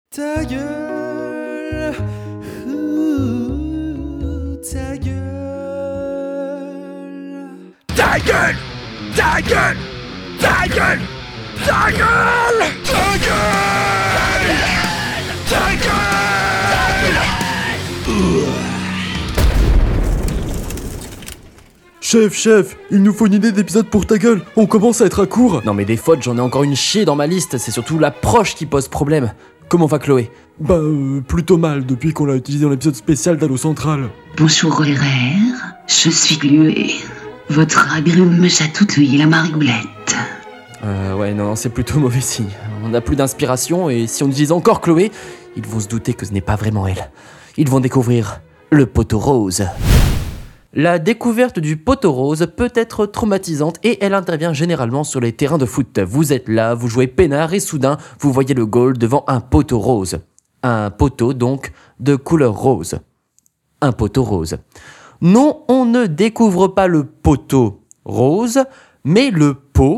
Ta gueule, ta gueule. Ta gueule, ta gueule, ta gueule, ta gueule, ta gueule, ta gueule. Chef, il nous faut une idée d'épisode pour ta gueule, on commence à être à court. Non mais des fautes, j'en ai encore une chier dans ma liste, c'est surtout l'approche qui pose problème. Comment va Chloé ? Plutôt mal depuis qu'on l'a utilisé dans l'épisode spécial d'Halo Central. Bonjour les rères, je suis Chloé. Votre agrume me chatouille la marigoulette. Ouais, non, c'est plutôt mauvais signe. On n'a plus d'inspiration et si on utilise encore Chloé, ils vont se douter que ce n'est pas vraiment elle. Ils vont découvrir le poteau rose. La découverte du poteau rose peut être traumatisante et elle intervient généralement sur les terrains de foot. Vous êtes là, vous jouez peinard et soudain, vous voyez le goal devant un poteau rose. Un poteau donc de couleur rose. Un poteau rose. Non, on ne découvre pas le poteau rose, mais le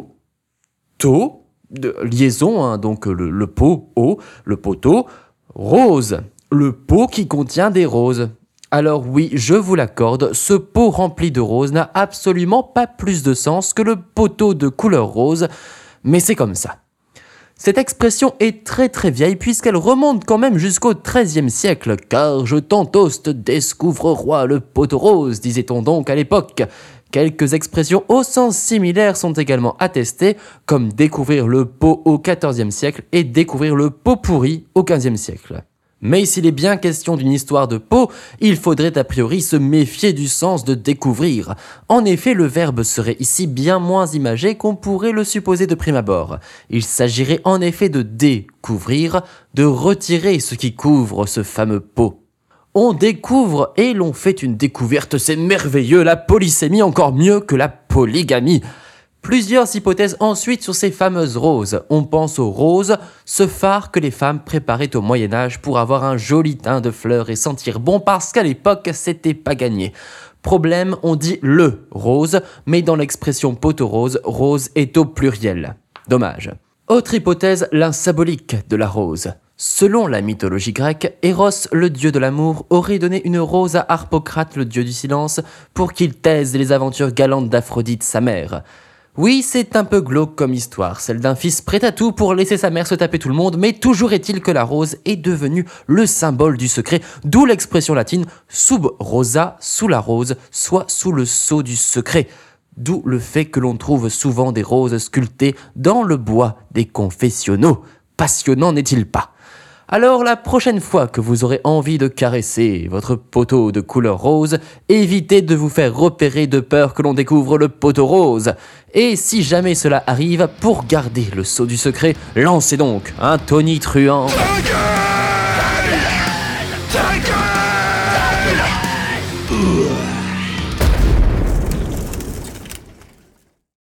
pot-to, de liaison, donc le pot-o, le poteau rose. Le pot qui contient des roses. Alors oui, je vous l'accorde, ce pot rempli de roses n'a absolument pas plus de sens que le poteau de couleur rose, mais c'est comme ça. Cette expression est très très vieille puisqu'elle remonte quand même jusqu'au XIIIe siècle, car je t'entoste, découvre roi le poteau rose, disait-on donc à l'époque. Quelques expressions au sens similaire sont également attestées, comme découvrir le pot au XIVe siècle et découvrir le pot pourri au XVe siècle. Mais s'il est bien question d'une histoire de pot, il faudrait a priori se méfier du sens de découvrir. En effet, le verbe serait ici bien moins imagé qu'on pourrait le supposer de prime abord. Il s'agirait en effet de découvrir, de retirer ce qui couvre ce fameux pot. On découvre et l'on fait une découverte, c'est merveilleux, la polysémie encore mieux que la polygamie. Plusieurs hypothèses ensuite sur ces fameuses roses. On pense aux roses, ce fard que les femmes préparaient au Moyen-Âge pour avoir un joli teint de fleurs et sentir bon parce qu'à l'époque, c'était pas gagné. Problème, on dit le rose, mais dans l'expression poteau rose, rose est au pluriel. Dommage. Autre hypothèse, la symbolique de la rose. Selon la mythologie grecque, Eros, le dieu de l'amour, aurait donné une rose à Harpocrate, le dieu du silence, pour qu'il taise les aventures galantes d'Aphrodite, sa mère. Oui, c'est un peu glauque comme histoire, celle d'un fils prêt à tout pour laisser sa mère se taper tout le monde, mais toujours est-il que la rose est devenue le symbole du secret, d'où l'expression latine sub rosa, sous la rose, soit sous le sceau du secret. D'où le fait que l'on trouve souvent des roses sculptées dans le bois des confessionnaux. Passionnant n'est-il pas ? Alors la prochaine fois que vous aurez envie de caresser votre poteau de couleur rose, évitez de vous faire repérer de peur que l'on découvre le poteau rose. Et si jamais cela arrive, pour garder le sceau du secret, lancez donc un tonitruant.